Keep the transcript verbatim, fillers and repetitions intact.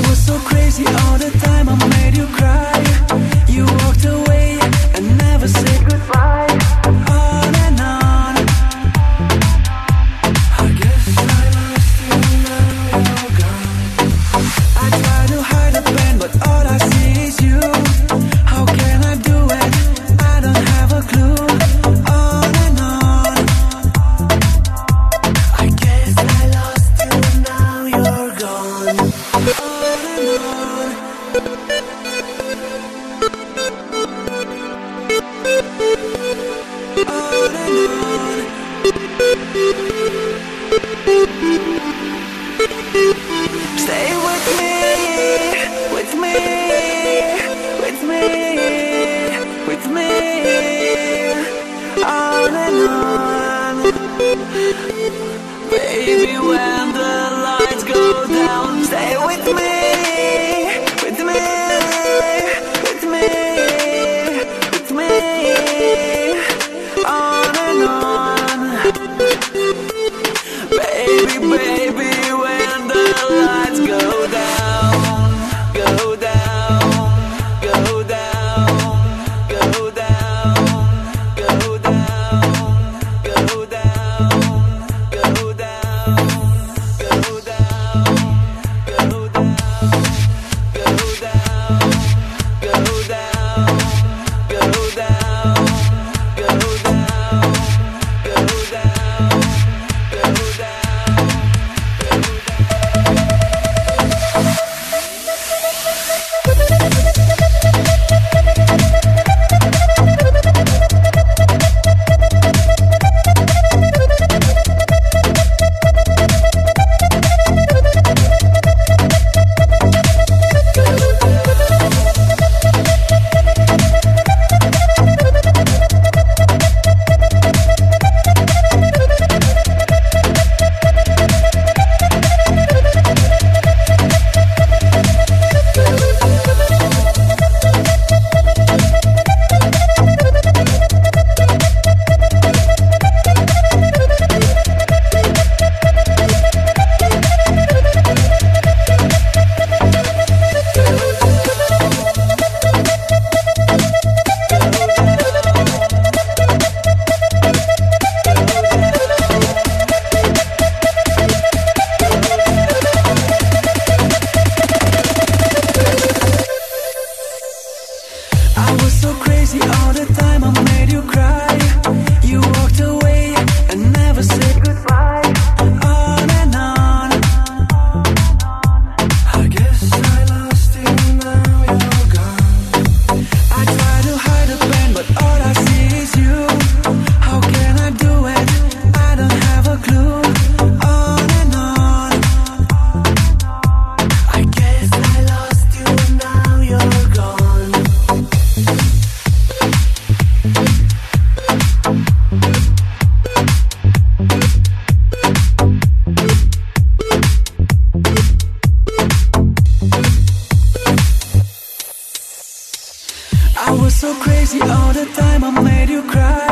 was so crazy all the time, I made you cry. You walked away and never said goodbye. On and on. I guess I lost you, now you're gone. I try to hide the pain, but all I see is you. How can I do it? I don't have a clue. On and on. I guess I lost you, now you're gone. On and on. On and on. Stay with me, with me, with me, with me. On and on. Baby, when the lights go down, stay with me, with me, with me, with me. On and on. Baby, baby, when the lights go down, go down, go down, go down, go down, go down, go down, go down, go down, go down, go down, go down, go down, go down, go down. I was so crazy all the time, I made you cry. You walked away and never said goodbye. On and on. I guess I lost you, now you're gone. I try to hide the pain, but all I see is you. How can I do it? I don't have a clue. On and on. I guess I lost you, now you're gone. I was so crazy all the time, I made you cry.